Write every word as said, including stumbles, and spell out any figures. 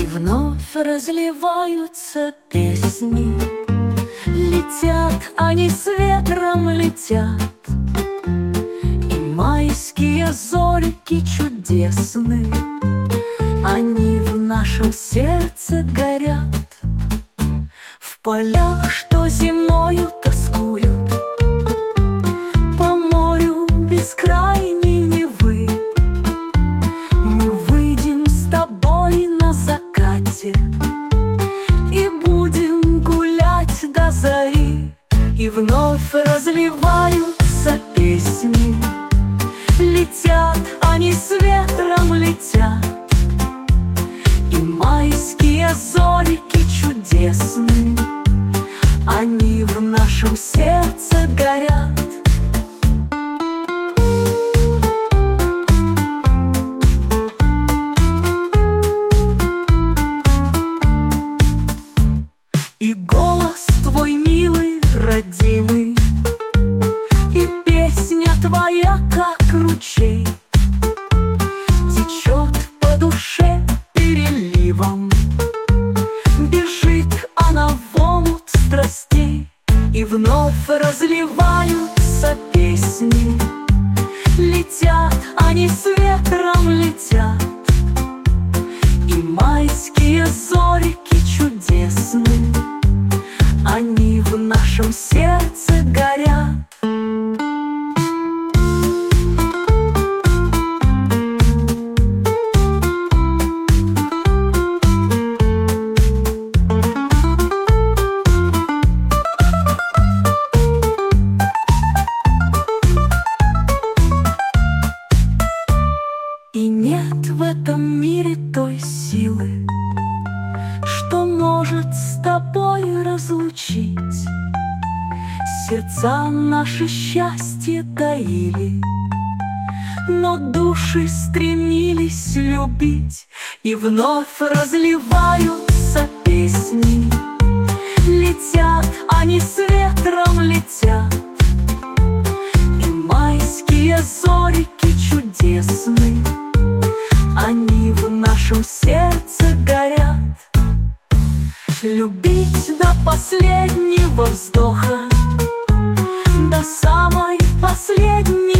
вновь разливаются песни. Летят они с ветром, летят, и майские зорьки чудесны. Они в нашем сердце горят, в полях, что зимою тоскуют, по морю бескрайней Невы. Мы выйдем с тобой на закате и будем гулять до зари. И вновь разливаются песни. Летят они с ветром, летят, и майские зорьки чудесны. Они в нашем сердце горят. И голос твой милый, родимый, и песня твоя, как ручей, течет по душе переливом. Бежит она в омут страстей, и вновь разливаются песни. Летят они с ветром, летят, и майские зорьки чудесны. Они в нашем сердце горят. И нет в этом мире той силы, что может с тобой разлучить. Сердца наши счастье таили, но души стремились любить. И вновь разливаются песни. Летят они с ветром, летят, и майские зорьки чудесны. Они в нашем сердце горят. Любить до последнего вздоха, до самой последней